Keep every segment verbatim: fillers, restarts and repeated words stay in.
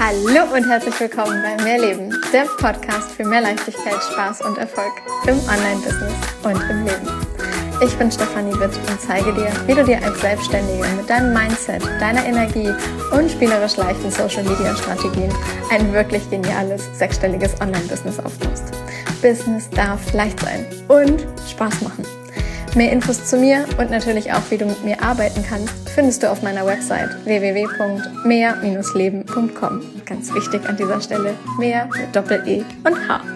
Hallo und herzlich willkommen bei Mehr Leben, der Podcast für mehr Leichtigkeit, Spaß und Erfolg im Online-Business und im Leben. Ich bin Stefanie Witt und zeige dir, wie du dir als Selbstständige mit deinem Mindset, deiner Energie und spielerisch leichten Social-Media-Strategien ein wirklich geniales, sechsstelliges Online-Business aufbaust. Business darf leicht sein und Spaß machen. Mehr Infos zu mir und natürlich auch, wie du mit mir arbeiten kannst, findest du auf meiner Website w w w punkt mehr Bindestrich leben punkt com. Ganz wichtig an dieser Stelle, mehr mit Doppel-E und H.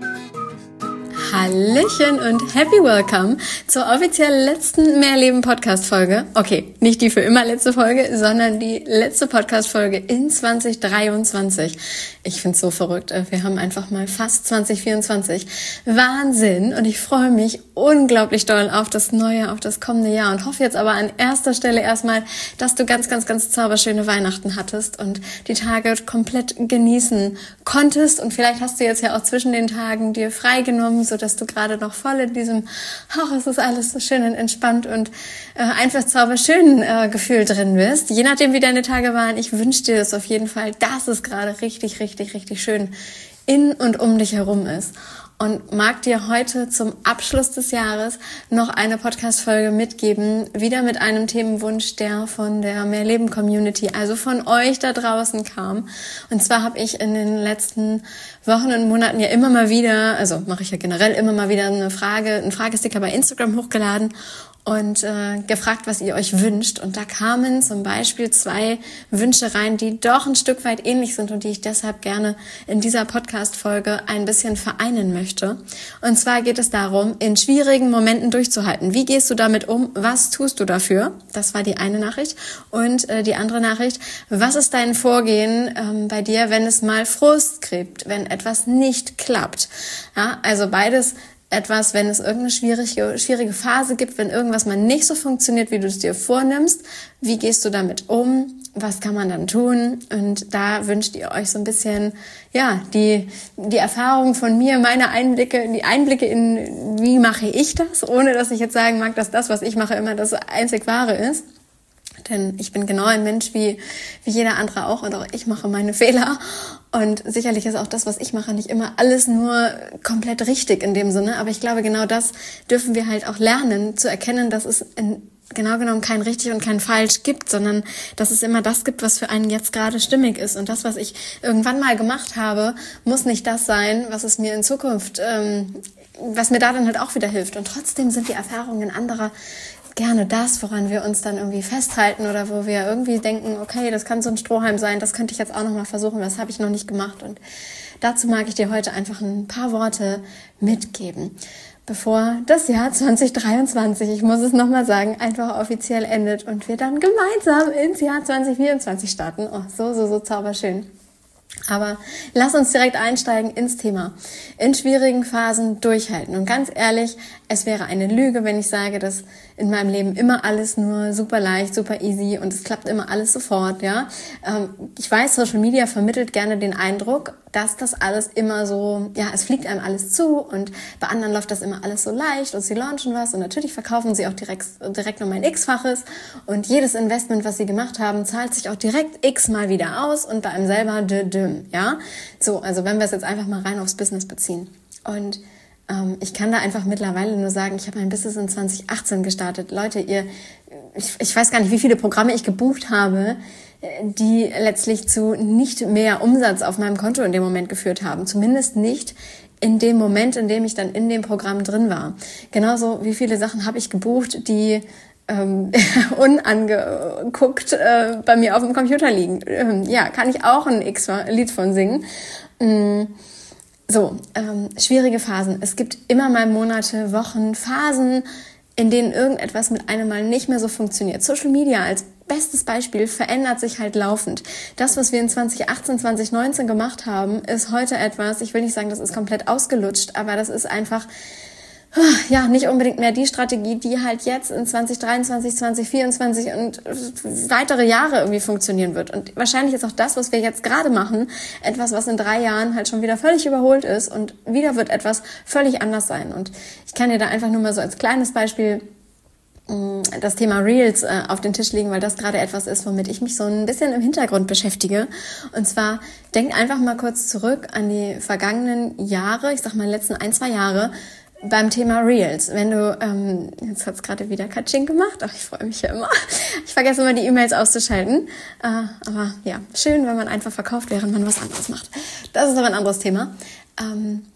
Hallöchen und happy welcome zur offiziell letzten Mehrleben-Podcast-Folge. Okay, nicht die für immer letzte Folge, sondern die letzte Podcast-Folge in zwanzig dreiundzwanzig. Ich find's so verrückt. Wir haben einfach mal fast zwanzig vierundzwanzig. Wahnsinn! Und ich freue mich unglaublich doll auf das neue, auf das kommende Jahr und hoffe jetzt aber an erster Stelle erstmal, dass du ganz, ganz, ganz zauberschöne Weihnachten hattest und die Tage komplett genießen konntest. Und vielleicht hast du jetzt ja auch zwischen den Tagen dir freigenommen, so dass du gerade noch voll in diesem, ach, es ist alles so schön und entspannt und äh, einfach zauberschön äh, Gefühl drin bist. Je nachdem, wie deine Tage waren, ich wünsche dir das auf jeden Fall, dass es gerade richtig, richtig, richtig schön in und um dich herum ist. Und mag dir heute zum Abschluss des Jahres noch eine Podcast-Folge mitgeben, wieder mit einem Themenwunsch, der von der Mehrleben-Community, also von euch da draußen kam. Und zwar habe ich in den letzten Wochen und Monaten ja immer mal wieder, also mache ich ja generell immer mal wieder eine Frage, einen Fragesticker bei Instagram hochgeladen und äh, gefragt, was ihr euch wünscht. Und da kamen zum Beispiel zwei Wünsche rein, die doch ein Stück weit ähnlich sind und die ich deshalb gerne in dieser Podcast-Folge ein bisschen vereinen möchte. Und zwar geht es darum, in schwierigen Momenten durchzuhalten. Wie gehst du damit um? Was tust du dafür? Das war die eine Nachricht. Und äh, die andere Nachricht, was ist dein Vorgehen ähm, bei dir, wenn es mal Frust gibt, wenn etwas nicht klappt? Ja, also beides etwas, wenn es irgendeine schwierige, schwierige Phase gibt, wenn irgendwas mal nicht so funktioniert, wie du es dir vornimmst. Wie gehst du damit um? Was kann man dann tun? Und da wünscht ihr euch so ein bisschen, ja, die, die Erfahrung von mir, meine Einblicke, die Einblicke in, wie mache ich das, ohne dass ich jetzt sagen mag, dass das, was ich mache, immer das einzig Wahre ist. Denn ich bin genau ein Mensch wie, wie jeder andere auch und auch ich mache meine Fehler. Und sicherlich ist auch das, was ich mache, nicht immer alles nur komplett richtig in dem Sinne. Aber ich glaube, genau das dürfen wir halt auch lernen, zu erkennen, dass es in, genau genommen kein richtig und kein falsch gibt, sondern dass es immer das gibt, was für einen jetzt gerade stimmig ist. Und das, was ich irgendwann mal gemacht habe, muss nicht das sein, was es mir in Zukunft, ähm, was mir da dann halt auch wieder hilft. Und trotzdem sind die Erfahrungen anderer gerne das, woran wir uns dann irgendwie festhalten oder wo wir irgendwie denken, okay, das kann so ein Strohhalm sein, das könnte ich jetzt auch noch mal versuchen, das habe ich noch nicht gemacht. Und dazu mag ich dir heute einfach ein paar Worte mitgeben, bevor das Jahr zwanzig dreiundzwanzig, ich muss es nochmal sagen, einfach offiziell endet und wir dann gemeinsam ins Jahr zwanzig vierundzwanzig starten. Oh, so, so, so zauberschön. Aber lass uns direkt einsteigen ins Thema. In schwierigen Phasen durchhalten. Und ganz ehrlich, es wäre eine Lüge, wenn ich sage, dass in meinem Leben immer alles nur super leicht, super easy und es klappt immer alles sofort, ja. Ich weiß, Social Media vermittelt gerne den Eindruck, dass das alles immer so, ja, es fliegt einem alles zu und bei anderen läuft das immer alles so leicht und sie launchen was und natürlich verkaufen sie auch direkt, direkt um ein X-faches und jedes Investment, was sie gemacht haben, zahlt sich auch direkt x-mal wieder aus und bei einem selber düm, ja. So, also wenn wir es jetzt einfach mal rein aufs Business beziehen. Und ähm, ich kann da einfach mittlerweile nur sagen, ich habe mein Business in zwanzig achtzehn gestartet. Leute, ihr, ich, ich weiß gar nicht, wie viele Programme ich gebucht habe, die letztlich zu nicht mehr Umsatz auf meinem Konto in dem Moment geführt haben. Zumindest nicht in dem Moment, in dem ich dann in dem Programm drin war. Genauso wie viele Sachen habe ich gebucht, die ähm, unangeguckt äh, bei mir auf dem Computer liegen. Ähm, ja, kann ich auch ein X-Lied von singen. Ähm, so, ähm, schwierige Phasen. Es gibt immer mal Monate, Wochen, Phasen, in denen irgendetwas mit einem mal nicht mehr so funktioniert. Social Media als bestes Beispiel verändert sich halt laufend. Das, was wir in zwanzig achtzehn, zwanzig neunzehn gemacht haben, ist heute etwas, ich will nicht sagen, das ist komplett ausgelutscht, aber das ist einfach, ja, nicht unbedingt mehr die Strategie, die halt jetzt in zwanzig dreiundzwanzig, zwanzig vierundzwanzig und weitere Jahre irgendwie funktionieren wird. Und wahrscheinlich ist auch das, was wir jetzt gerade machen, etwas, was in drei Jahren halt schon wieder völlig überholt ist und wieder wird etwas völlig anders sein. Und ich kann dir da einfach nur mal so als kleines Beispiel das Thema Reels äh, auf den Tisch legen, weil das gerade etwas ist, womit ich mich so ein bisschen im Hintergrund beschäftige. Und zwar, denk einfach mal kurz zurück an die vergangenen Jahre, ich sag mal letzten ein, zwei Jahre, beim Thema Reels. Wenn du, ähm, jetzt hat's gerade wieder Katsching gemacht, ach, ich freue mich ja immer. Ich vergesse immer, die E-Mails auszuschalten. Äh, aber ja, schön, wenn man einfach verkauft, während man was anderes macht. Das ist aber ein anderes Thema. Ähm,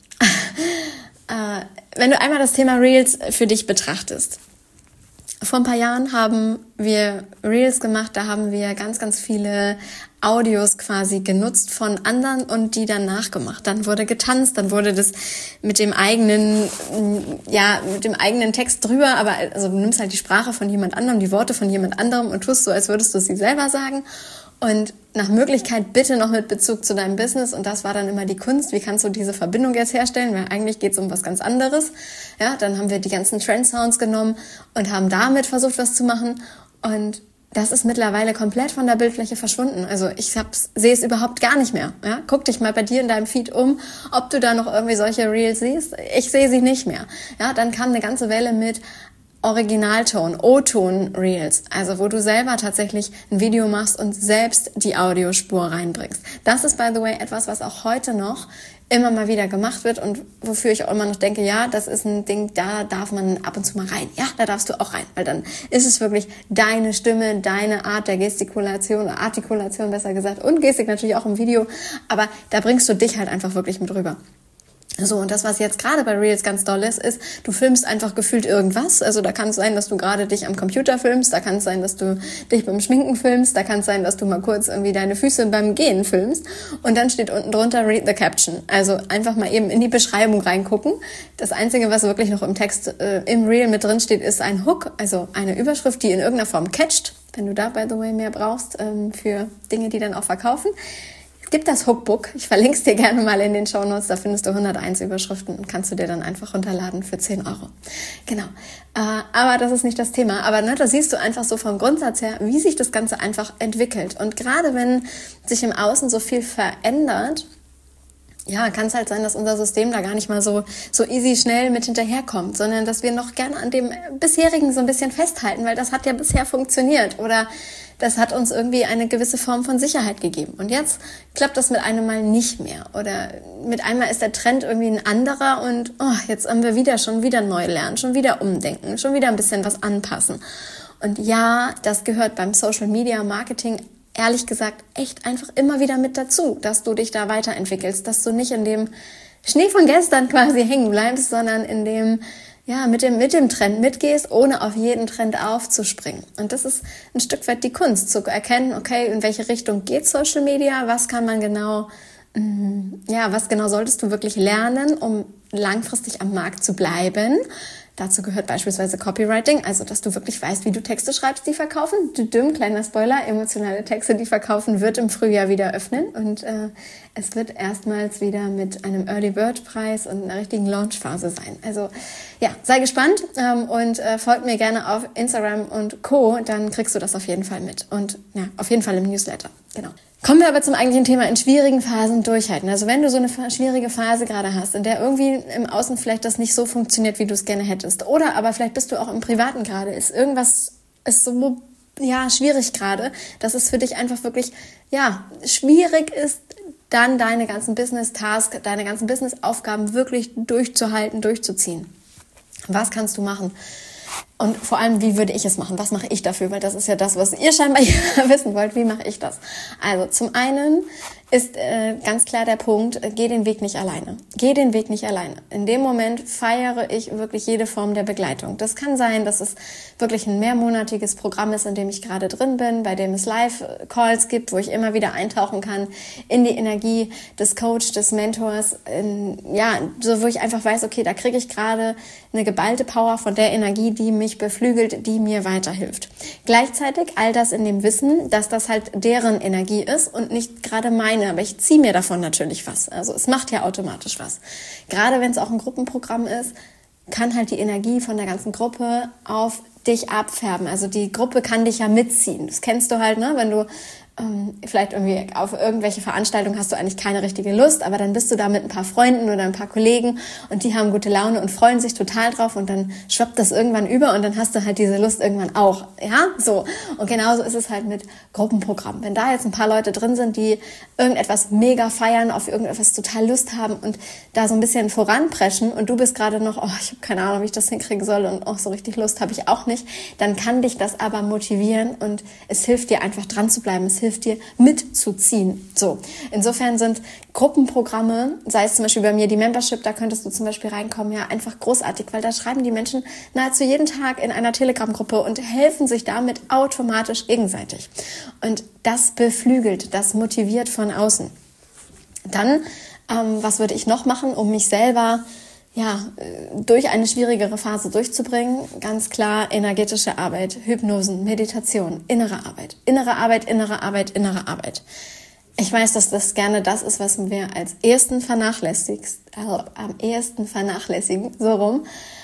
äh, wenn du einmal das Thema Reels für dich betrachtest, vor ein paar Jahren haben wir Reels gemacht, da haben wir ganz, ganz viele Audios quasi genutzt von anderen und die dann nachgemacht. Dann wurde getanzt, dann wurde das mit dem eigenen, ja, mit dem eigenen Text drüber, aber also du nimmst halt die Sprache von jemand anderem, die Worte von jemand anderem und tust so, als würdest du sie selber sagen. Und nach Möglichkeit bitte noch mit Bezug zu deinem Business. Und das war dann immer die Kunst. Wie kannst du diese Verbindung jetzt herstellen? Weil eigentlich geht es um was ganz anderes. Ja, dann haben wir die ganzen Trend-Sounds genommen und haben damit versucht, was zu machen. Und das ist mittlerweile komplett von der Bildfläche verschwunden. Also ich sehe es überhaupt gar nicht mehr. Ja? Guck dich mal bei dir in deinem Feed um, ob du da noch irgendwie solche Reels siehst. Ich sehe sie nicht mehr. Ja, dann kam eine ganze Welle mit Originalton, O-Ton-Reels, also wo du selber tatsächlich ein Video machst und selbst die Audiospur reinbringst. Das ist, by the way, etwas, was auch heute noch immer mal wieder gemacht wird und wofür ich auch immer noch denke, ja, das ist ein Ding, da darf man ab und zu mal rein. Ja, da darfst du auch rein, weil dann ist es wirklich deine Stimme, deine Art der Gestikulation, Artikulation besser gesagt und Gestik natürlich auch im Video, aber da bringst du dich halt einfach wirklich mit rüber. So, und das, was jetzt gerade bei Reels ganz doll ist, ist, du filmst einfach gefühlt irgendwas. Also da kann es sein, dass du gerade dich am Computer filmst, da kann es sein, dass du dich beim Schminken filmst, da kann es sein, dass du mal kurz irgendwie deine Füße beim Gehen filmst. Und dann steht unten drunter Read the Caption. Also einfach mal eben in die Beschreibung reingucken. Das Einzige, was wirklich noch im Text, äh, im Reel mit drin steht, ist ein Hook, also eine Überschrift, die in irgendeiner Form catcht. Wenn du da, by the way, mehr brauchst ähm, für Dinge, die dann auch verkaufen. Es gibt das Hookbook, ich verlinke es dir gerne mal in den Shownotes, da findest du hunderteins Überschriften und kannst du dir dann einfach runterladen für zehn Euro. Genau, äh, aber das ist nicht das Thema, aber ne, da siehst du einfach so vom Grundsatz her, wie sich das Ganze einfach entwickelt. Und gerade wenn sich im Außen so viel verändert, ja, kann es halt sein, dass unser System da gar nicht mal so so easy schnell mit hinterherkommt, sondern dass wir noch gerne an dem bisherigen so ein bisschen festhalten, weil das hat ja bisher funktioniert oder das hat uns irgendwie eine gewisse Form von Sicherheit gegeben. Und jetzt klappt das mit einem Mal nicht mehr. Oder mit einmal ist der Trend irgendwie ein anderer und oh, jetzt haben wir wieder schon wieder neu lernen, schon wieder umdenken, schon wieder ein bisschen was anpassen. Und ja, das gehört beim Social Media Marketing ehrlich gesagt echt einfach immer wieder mit dazu, dass du dich da weiterentwickelst, dass du nicht in dem Schnee von gestern quasi hängen bleibst, sondern in dem ja, mit dem, mit dem Trend mitgehst, ohne auf jeden Trend aufzuspringen. Und das ist ein Stück weit die Kunst, zu erkennen, okay, in welche Richtung geht Social Media, was kann man genau, ja, was genau solltest du wirklich lernen, um langfristig am Markt zu bleiben. Dazu gehört beispielsweise Copywriting, also dass du wirklich weißt, wie du Texte schreibst, die verkaufen. Dümm, kleiner Spoiler, emotionale Texte, die verkaufen, wird im Frühjahr wieder öffnen und äh, es wird erstmals wieder mit einem Early Bird Preis und einer richtigen Launchphase sein. Also ja, sei gespannt ähm, und äh, folg mir gerne auf Instagram und Co., dann kriegst du das auf jeden Fall mit und ja, auf jeden Fall im Newsletter, genau. Kommen wir aber zum eigentlichen Thema, in schwierigen Phasen durchhalten. Also wenn du so eine schwierige Phase gerade hast, in der irgendwie im Außen vielleicht das nicht so funktioniert, wie du es gerne hättest, oder aber vielleicht bist du auch im Privaten gerade, ist irgendwas ist so ja schwierig gerade, dass es für dich einfach wirklich ja schwierig ist, dann deine ganzen Business-Tasks, deine ganzen Business-Aufgaben wirklich durchzuhalten, durchzuziehen. Was kannst du machen? Und vor allem, wie würde ich es machen? Was mache ich dafür? Weil das ist ja das, was ihr scheinbar wissen wollt. Wie mache ich das? Also zum einen ist äh, ganz klar der Punkt, äh, geh den Weg nicht alleine. Geh den Weg nicht alleine. In dem Moment feiere ich wirklich jede Form der Begleitung. Das kann sein, dass es wirklich ein mehrmonatiges Programm ist, in dem ich gerade drin bin, bei dem es Live-Calls gibt, wo ich immer wieder eintauchen kann in die Energie des Coach, des Mentors. In, ja, so wo ich einfach weiß, okay, da kriege ich gerade eine geballte Power von der Energie, die mich beflügelt, die mir weiterhilft. Gleichzeitig all das in dem Wissen, dass das halt deren Energie ist und nicht gerade meine, aber ich ziehe mir davon natürlich was. Also es macht ja automatisch was. Gerade wenn es auch ein Gruppenprogramm ist, kann halt die Energie von der ganzen Gruppe auf dich abfärben. Also die Gruppe kann dich ja mitziehen. Das kennst du halt, ne? Wenn du vielleicht irgendwie auf irgendwelche Veranstaltungen hast du eigentlich keine richtige Lust, aber dann bist du da mit ein paar Freunden oder ein paar Kollegen und die haben gute Laune und freuen sich total drauf und dann schwappt das irgendwann über und dann hast du halt diese Lust irgendwann auch, ja, so. Und genauso ist es halt mit Gruppenprogrammen. Wenn da jetzt ein paar Leute drin sind, die irgendetwas mega feiern, auf irgendetwas total Lust haben und da so ein bisschen voranpreschen und du bist gerade noch, oh, ich habe keine Ahnung, wie ich das hinkriegen soll und auch oh, so richtig Lust habe ich auch nicht, dann kann dich das aber motivieren und es hilft dir einfach dran zu bleiben, es hilft dir mitzuziehen. So, insofern sind Gruppenprogramme, sei es zum Beispiel bei mir die Membership, da könntest du zum Beispiel reinkommen, ja, einfach großartig, weil da schreiben die Menschen nahezu jeden Tag in einer Telegram-Gruppe und helfen sich damit automatisch gegenseitig. Und das beflügelt, das motiviert von außen. Dann, ähm, was würde ich noch machen, um mich selber ja, durch eine schwierigere Phase durchzubringen? Ganz klar energetische Arbeit, Hypnosen, Meditation, innere Arbeit, innere Arbeit, innere Arbeit, innere Arbeit. Ich weiß, dass das gerne das ist, was wir als ersten vernachlässigen, äh, am ehesten vernachlässigen, so rum.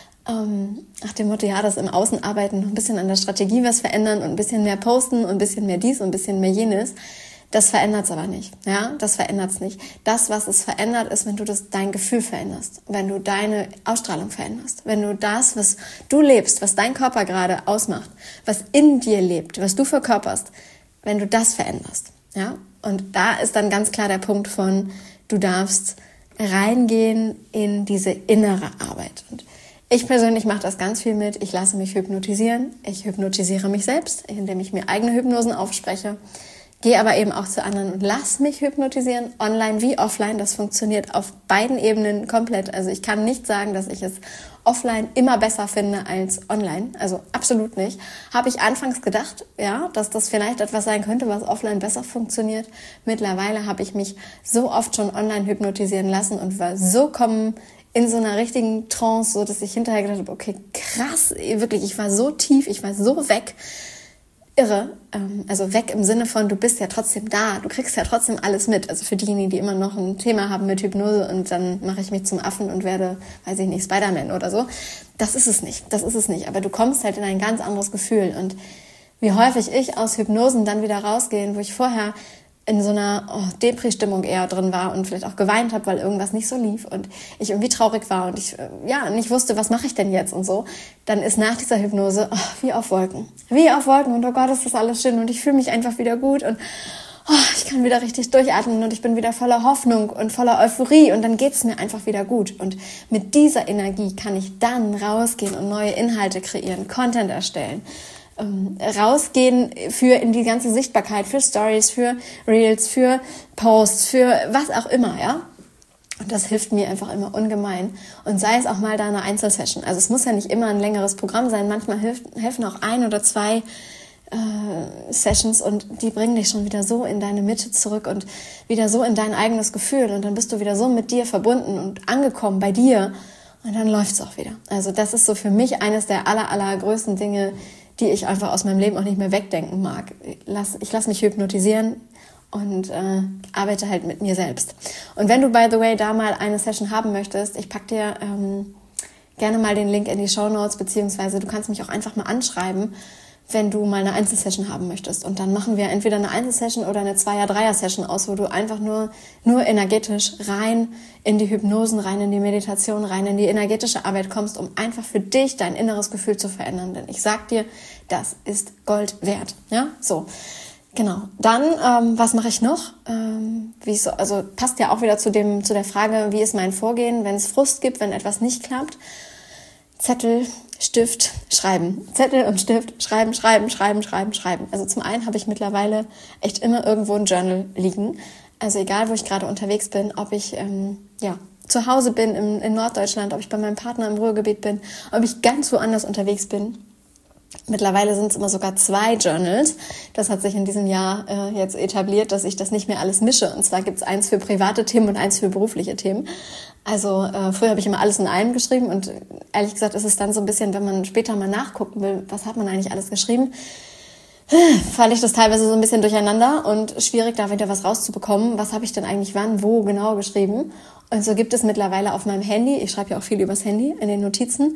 Ähm, nach dem Motto, ja, das im Außen arbeiten, ein bisschen an der Strategie was verändern und ein bisschen mehr posten und ein bisschen mehr dies und ein bisschen mehr jenes. Das verändert es aber nicht, ja, das verändert es nicht. Das, was es verändert, ist, wenn du das, dein Gefühl veränderst, wenn du deine Ausstrahlung veränderst, wenn du das, was du lebst, was dein Körper gerade ausmacht, was in dir lebt, was du verkörperst, wenn du das veränderst, ja. Und da ist dann ganz klar der Punkt von, du darfst reingehen in diese innere Arbeit. Und ich persönlich mache das ganz viel mit, ich lasse mich hypnotisieren, ich hypnotisiere mich selbst, indem ich mir eigene Hypnosen aufspreche. Gehe aber eben auch zu anderen und lass mich hypnotisieren, online wie offline. Das funktioniert auf beiden Ebenen komplett. Also ich kann nicht sagen, dass ich es offline immer besser finde als online. Also absolut nicht. Habe ich anfangs gedacht, ja, dass das vielleicht etwas sein könnte, was offline besser funktioniert. Mittlerweile habe ich mich so oft schon online hypnotisieren lassen und war so kommen in so einer richtigen Trance, so dass ich hinterher gedacht habe, okay, krass, wirklich, ich war so tief, ich war so weg. Irre, also weg im Sinne von, du bist ja trotzdem da, du kriegst ja trotzdem alles mit. Also für diejenigen, die immer noch ein Thema haben mit Hypnose und dann mache ich mich zum Affen und werde, weiß ich nicht, Spider-Man oder so. Das ist es nicht, das ist es nicht. Aber du kommst halt in ein ganz anderes Gefühl. Und wie häufig ich aus Hypnosen dann wieder rausgehe, wo ich vorher in so einer oh, Depri-Stimmung eher drin war und vielleicht auch geweint habe, weil irgendwas nicht so lief und ich irgendwie traurig war und ich ja nicht wusste, was mache ich denn jetzt und so, dann ist nach dieser Hypnose oh, wie auf Wolken. Wie auf Wolken und oh Gott, ist das alles schön und ich fühle mich einfach wieder gut und oh, ich kann wieder richtig durchatmen und ich bin wieder voller Hoffnung und voller Euphorie und dann geht's mir einfach wieder gut. Und mit dieser Energie kann ich dann rausgehen und neue Inhalte kreieren, Content erstellen, ähm, rausgehen für in die ganze Sichtbarkeit, für Stories, für Reels, für Posts, für was auch immer, ja. Und das hilft mir einfach immer ungemein. Und sei es auch mal da eine Einzelsession. Also es muss ja nicht immer ein längeres Programm sein. Manchmal hilft, helfen auch ein oder zwei äh, Sessions und die bringen dich schon wieder so in deine Mitte zurück und wieder so in dein eigenes Gefühl. Und dann bist du wieder so mit dir verbunden und angekommen bei dir. Und dann läuft's auch wieder. Also das ist so für mich eines der aller, allergrößten Dinge, die ich einfach aus meinem Leben auch nicht mehr wegdenken mag. Ich lass, ich lass mich hypnotisieren und äh, arbeite halt mit mir selbst. Und wenn du, by the way, da mal eine Session haben möchtest, ich pack dir ähm, gerne mal den Link in die Shownotes, beziehungsweise du kannst mich auch einfach mal anschreiben, wenn du mal eine Einzelsession haben möchtest. Und dann machen wir entweder eine Einzelsession oder eine Zweier-, Dreier-Session aus, wo du einfach nur, nur energetisch rein in die Hypnosen, rein in die Meditation, rein in die energetische Arbeit kommst, um einfach für dich dein inneres Gefühl zu verändern. Denn ich sag dir, das ist Gold wert. Ja, so. Genau. Dann, ähm, was mache ich noch? Ähm, wie so, also passt ja auch wieder zu dem, zu der Frage, wie ist mein Vorgehen, wenn es Frust gibt, wenn etwas nicht klappt. Zettel, Stift, schreiben. Zettel und Stift, schreiben, schreiben, schreiben, schreiben, schreiben. Also zum einen habe ich mittlerweile echt immer irgendwo ein Journal liegen. Also egal, wo ich gerade unterwegs bin, ob ich ähm, ja zu Hause bin im, in Norddeutschland, ob ich bei meinem Partner im Ruhrgebiet bin, ob ich ganz woanders unterwegs bin. Mittlerweile sind es immer sogar zwei Journals. Das hat sich in diesem Jahr äh, jetzt etabliert, dass ich das nicht mehr alles mische. Und zwar gibt es eins für private Themen und eins für berufliche Themen. Also äh, früher habe ich immer alles in einem geschrieben und ehrlich gesagt ist es dann so ein bisschen, wenn man später mal nachgucken will, was hat man eigentlich alles geschrieben, falle ich das teilweise so ein bisschen durcheinander und schwierig, da wieder was rauszubekommen. Was habe ich denn eigentlich wann, wo genau geschrieben? Und so gibt es mittlerweile auf meinem Handy, ich schreibe ja auch viel übers Handy, in den Notizen,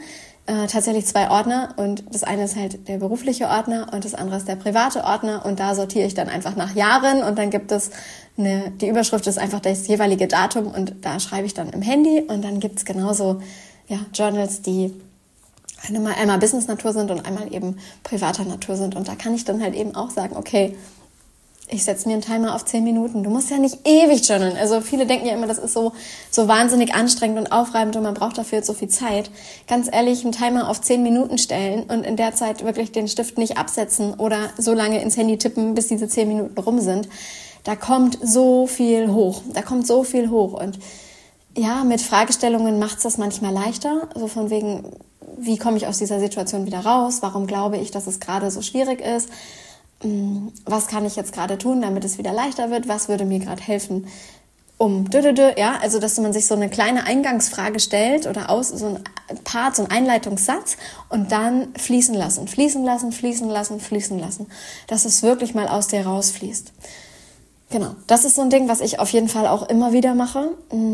äh, tatsächlich zwei Ordner und das eine ist halt der berufliche Ordner und das andere ist der private Ordner und da sortiere ich dann einfach nach Jahren und dann gibt es eine, die Überschrift ist einfach das jeweilige Datum und da schreibe ich dann im Handy und dann gibt es genauso ja, Journals, die einmal, einmal Business-Natur sind und einmal eben privater Natur sind und da kann ich dann halt eben auch sagen, okay, ich setze mir einen Timer auf zehn Minuten. Du musst ja nicht ewig journalen. Also viele denken ja immer, das ist so so wahnsinnig anstrengend und aufreibend und man braucht dafür jetzt so viel Zeit. Ganz ehrlich, einen Timer auf zehn Minuten stellen und in der Zeit wirklich den Stift nicht absetzen oder so lange ins Handy tippen, bis diese zehn Minuten rum sind. Da kommt so viel hoch. Da kommt so viel hoch. Und ja, mit Fragestellungen macht es das manchmal leichter. Also von wegen, wie komme ich aus dieser Situation wieder raus? Warum glaube ich, dass es gerade so schwierig ist? Was kann ich jetzt gerade tun, damit es wieder leichter wird? Was würde mir gerade helfen, um dödödö, ja, also dass man sich so eine kleine Eingangsfrage stellt oder aus so ein Part, so ein Einleitungssatz und dann fließen lassen, fließen lassen, fließen lassen, fließen lassen, dass es wirklich mal aus dir rausfließt. Genau, das ist so ein Ding, was ich auf jeden Fall auch immer wieder mache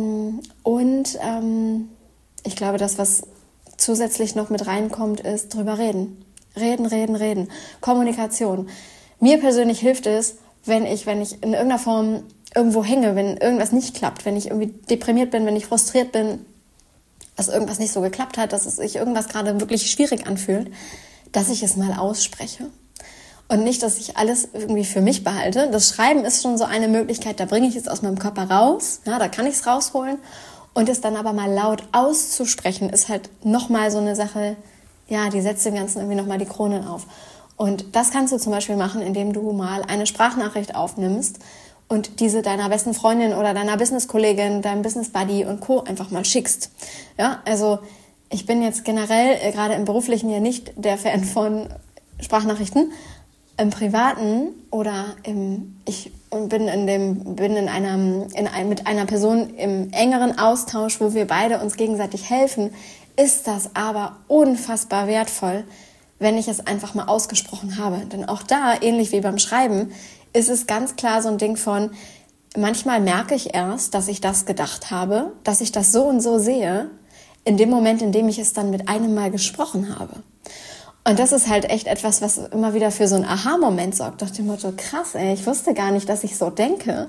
und ähm, ich glaube, das, was zusätzlich noch mit reinkommt, ist drüber reden. Reden, reden, reden. Kommunikation. Mir persönlich hilft es, wenn ich, wenn ich in irgendeiner Form irgendwo hänge, wenn irgendwas nicht klappt, wenn ich irgendwie deprimiert bin, wenn ich frustriert bin, dass irgendwas nicht so geklappt hat, dass es sich irgendwas gerade wirklich schwierig anfühlt, dass ich es mal ausspreche. Und nicht, dass ich alles irgendwie für mich behalte. Das Schreiben ist schon so eine Möglichkeit, da bringe ich es aus meinem Körper raus, ja, da kann ich es rausholen. Und es dann aber mal laut auszusprechen, ist halt nochmal so eine Sache, ja, die setzt dem Ganzen irgendwie nochmal die Krone auf. Und das kannst du zum Beispiel machen, indem du mal eine Sprachnachricht aufnimmst und diese deiner besten Freundin oder deiner Businesskollegin, deinem Business Buddy und Co. einfach mal schickst. Ja, also ich bin jetzt generell äh, gerade im Beruflichen ja nicht der Fan von Sprachnachrichten. Im Privaten oder im, ich bin in dem, bin in einem, in einem, mit einer Person im engeren Austausch, wo wir beide uns gegenseitig helfen, ist das aber unfassbar wertvoll, wenn ich es einfach mal ausgesprochen habe. Denn auch da, ähnlich wie beim Schreiben, ist es ganz klar so ein Ding von, manchmal merke ich erst, dass ich das gedacht habe, dass ich das so und so sehe, in dem Moment, in dem ich es dann mit einem Mal gesprochen habe. Und das ist halt echt etwas, was immer wieder für so einen Aha-Moment sorgt. Nach dem Motto, krass, ey, ich wusste gar nicht, dass ich so denke.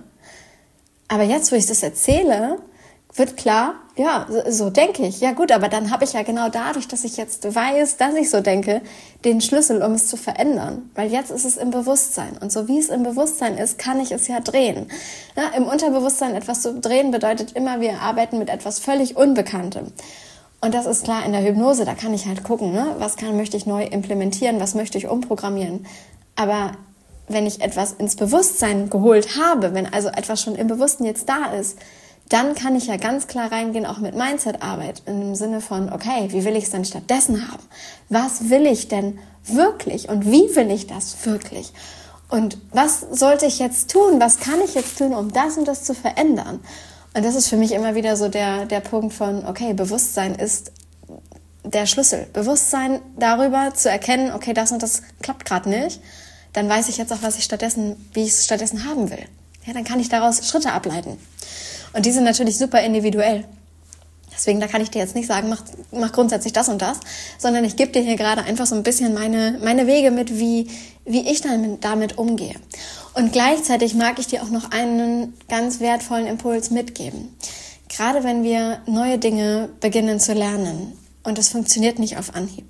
Aber jetzt, wo ich das erzähle, wird klar, ja, so, so denke ich. Ja gut, aber dann habe ich ja genau dadurch, dass ich jetzt weiß, dass ich so denke, den Schlüssel, um es zu verändern. Weil jetzt ist es im Bewusstsein. Und so wie es im Bewusstsein ist, kann ich es ja drehen. Ja, im Unterbewusstsein etwas zu drehen bedeutet immer, wir arbeiten mit etwas völlig Unbekanntem. Und das ist klar in der Hypnose, da kann ich halt gucken, ne? Was kann, möchte ich neu implementieren, was möchte ich umprogrammieren. Aber wenn ich etwas ins Bewusstsein geholt habe, wenn also etwas schon im Bewussten jetzt da ist, dann kann ich ja ganz klar reingehen, auch mit Mindset-Arbeit, im Sinne von, okay, wie will ich es denn stattdessen haben? Was will ich denn wirklich und wie will ich das wirklich? Und was sollte ich jetzt tun? Was kann ich jetzt tun, um das und das zu verändern? Und das ist für mich immer wieder so der, der Punkt von, okay, Bewusstsein ist der Schlüssel. Bewusstsein darüber zu erkennen, okay, das und das klappt gerade nicht, dann weiß ich jetzt auch, was ich stattdessen, wie ich es stattdessen haben will. Ja, dann kann ich daraus Schritte ableiten. Und die sind natürlich super individuell. Deswegen, da kann ich dir jetzt nicht sagen, mach, mach grundsätzlich das und das, sondern ich gebe dir hier gerade einfach so ein bisschen meine, meine Wege mit, wie, wie ich damit, damit umgehe. Und gleichzeitig mag ich dir auch noch einen ganz wertvollen Impuls mitgeben. Gerade wenn wir neue Dinge beginnen zu lernen und es funktioniert nicht auf Anhieb,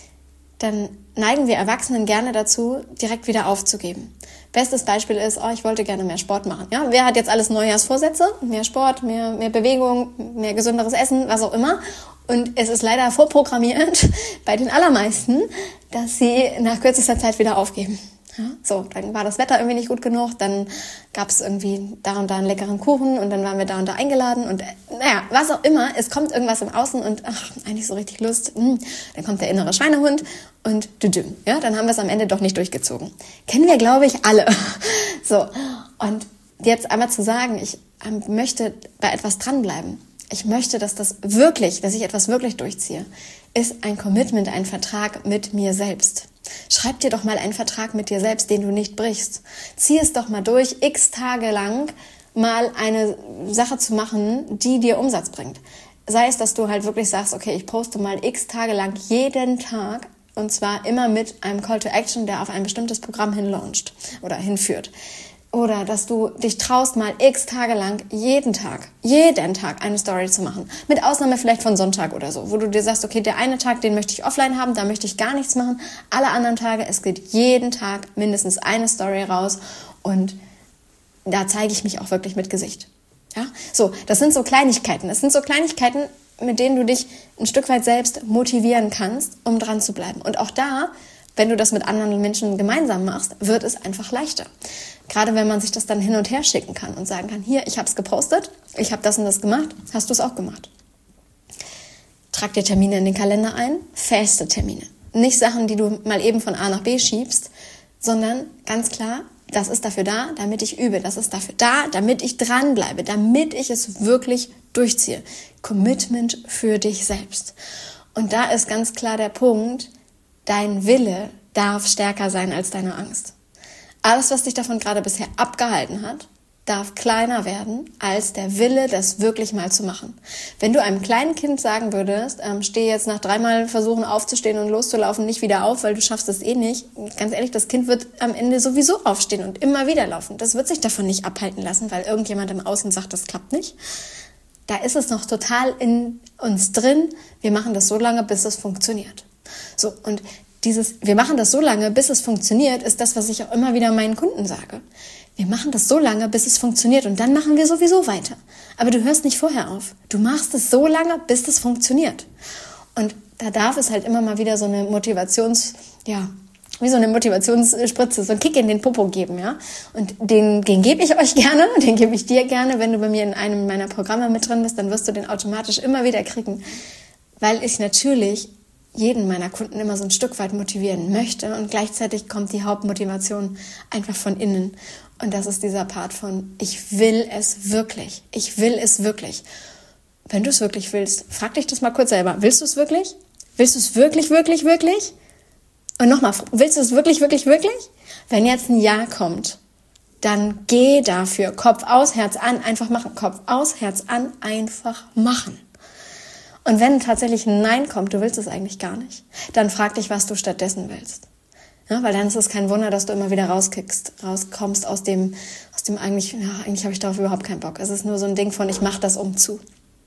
dann neigen wir Erwachsenen gerne dazu, direkt wieder aufzugeben. Bestes Beispiel ist, oh, ich wollte gerne mehr Sport machen. Ja, wer hat jetzt alles Neujahrsvorsätze? Mehr Sport, mehr, mehr Bewegung, mehr gesünderes Essen, was auch immer. Und es ist leider vorprogrammiert bei den allermeisten, dass sie nach kürzester Zeit wieder aufgeben. Ja, so, dann war das Wetter irgendwie nicht gut genug, dann gab es irgendwie da und da einen leckeren Kuchen und dann waren wir da und da eingeladen und äh, naja, was auch immer, es kommt irgendwas im Außen und ach, eigentlich so richtig Lust, hm, dann kommt der innere Schweinehund und düdüm, ja, dann haben wir es am Ende doch nicht durchgezogen. Kennen wir, glaube ich, alle. So, und jetzt einmal zu sagen, ich ähm, möchte bei etwas dranbleiben, ich möchte, dass das wirklich, dass ich etwas wirklich durchziehe, ist ein Commitment, ein Vertrag mit mir selbst. Schreib dir doch mal einen Vertrag mit dir selbst, den du nicht brichst. Zieh es doch mal durch, x Tage lang mal eine Sache zu machen, die dir Umsatz bringt. sei es, dass du halt wirklich sagst, okay, ich poste mal x Tage lang jeden Tag und zwar immer mit einem Call to Action, der auf ein bestimmtes Programm hinlauncht oder hinführt. Oder dass du dich traust, mal x Tage lang jeden Tag, jeden Tag eine Story zu machen. Mit Ausnahme vielleicht von Sonntag oder so, wo du dir sagst, okay, der eine Tag, den möchte ich offline haben, da möchte ich gar nichts machen. Alle anderen Tage, es geht jeden Tag mindestens eine Story raus und da zeige ich mich auch wirklich mit Gesicht. Ja, so, das sind so Kleinigkeiten. Das sind so Kleinigkeiten, mit denen du dich ein Stück weit selbst motivieren kannst, um dran zu bleiben. Und auch da, wenn du das mit anderen Menschen gemeinsam machst, wird es einfach leichter. Gerade wenn man sich das dann hin und her schicken kann und sagen kann, hier, ich habe es gepostet, ich habe das und das gemacht, hast du es auch gemacht. Trag dir Termine in den Kalender ein, feste Termine. Nicht Sachen, die du mal eben von A nach B schiebst, sondern ganz klar, das ist dafür da, damit ich übe. Das ist dafür da, damit ich dranbleibe, damit ich es wirklich durchziehe. Commitment für dich selbst. Und da ist ganz klar der Punkt, dein Wille darf stärker sein als deine Angst. Alles, was dich davon gerade bisher abgehalten hat, darf kleiner werden als der Wille, das wirklich mal zu machen. Wenn du einem kleinen Kind sagen würdest, ähm, steh jetzt nach dreimal versuchen aufzustehen und loszulaufen nicht wieder auf, weil du schaffst es eh nicht. Ganz ehrlich, das Kind wird am Ende sowieso aufstehen und immer wieder laufen. Das wird sich davon nicht abhalten lassen, weil irgendjemand im Außen sagt, das klappt nicht. Da ist es noch total in uns drin. Wir machen das so lange, bis es funktioniert. So, und dieses, wir machen das so lange, bis es funktioniert, ist das, was ich auch immer wieder meinen Kunden sage. Wir machen das so lange, bis es funktioniert und dann machen wir sowieso weiter. Aber du hörst nicht vorher auf. Du machst es so lange, bis es funktioniert. Und da darf es halt immer mal wieder so eine Motivations, ja, wie so eine Motivationsspritze, so einen Kick in den Popo geben, ja. Und den, den gebe ich euch gerne, den gebe ich dir gerne. Wenn du bei mir in einem meiner Programme mit drin bist, dann wirst du den automatisch immer wieder kriegen. Weil ich natürlich jeden meiner Kunden immer so ein Stück weit motivieren möchte und gleichzeitig kommt die Hauptmotivation einfach von innen und das ist dieser Part von ich will es wirklich, ich will es wirklich. Wenn du es wirklich willst, frag dich das mal kurz selber, willst du es wirklich? Willst du es wirklich, wirklich, wirklich? Und nochmal, willst du es wirklich, wirklich, wirklich? Wenn jetzt ein Ja kommt, dann geh dafür, Kopf aus, Herz an, einfach machen, Kopf aus, Herz an, einfach machen. Und wenn tatsächlich ein Nein kommt, du willst es eigentlich gar nicht, dann frag dich, was du stattdessen willst. Ja, weil dann ist es kein Wunder, dass du immer wieder rauskickst, rauskommst aus dem, aus dem eigentlich, ja, eigentlich habe ich darauf überhaupt keinen Bock. Es ist nur so ein Ding von, ich mache das um zu.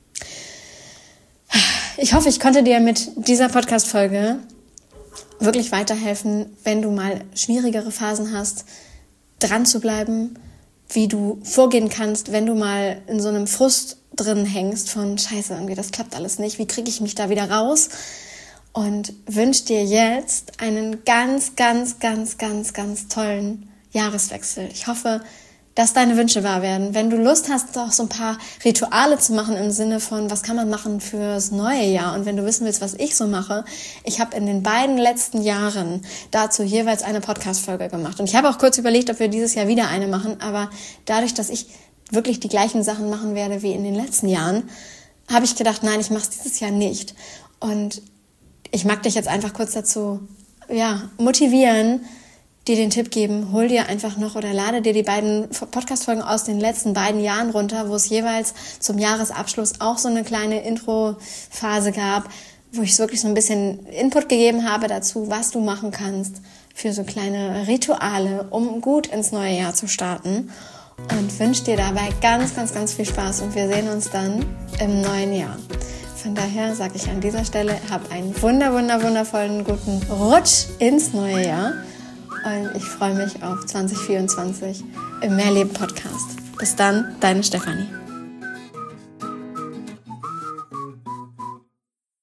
Ich hoffe, ich konnte dir mit dieser Podcast-Folge wirklich weiterhelfen, wenn du mal schwierigere Phasen hast, dran zu bleiben, wie du vorgehen kannst, wenn du mal in so einem Frust drin hängst von Scheiße, irgendwie das klappt alles nicht, wie kriege ich mich da wieder raus? Und wünsche dir jetzt einen ganz, ganz, ganz, ganz, ganz tollen Jahreswechsel. Ich hoffe, dass deine Wünsche wahr werden. Wenn du Lust hast, auch so ein paar Rituale zu machen im Sinne von, was kann man machen fürs neue Jahr? Und wenn du wissen willst, was ich so mache, ich habe in den beiden letzten Jahren dazu jeweils eine Podcast-Folge gemacht. Und ich habe auch kurz überlegt, ob wir dieses Jahr wieder eine machen, aber dadurch, dass ich wirklich die gleichen Sachen machen werde wie in den letzten Jahren, habe ich gedacht, nein, ich mache es dieses Jahr nicht. Und ich mag dich jetzt einfach kurz dazu ja, motivieren, dir den Tipp geben, hol dir einfach noch oder lade dir die beiden Podcast-Folgen aus den letzten beiden Jahren runter, wo es jeweils zum Jahresabschluss auch so eine kleine Intro-Phase gab, wo ich wirklich so ein bisschen Input gegeben habe dazu, was du machen kannst für so kleine Rituale, um gut ins neue Jahr zu starten. Und wünsche dir dabei ganz, ganz, ganz viel Spaß und wir sehen uns dann im neuen Jahr. Von daher sage ich an dieser Stelle, hab einen wunder, wunder, wundervollen guten Rutsch ins neue Jahr und ich freue mich auf zwanzig vierundzwanzig im Mehrleben Podcast. Bis dann, deine Stefanie.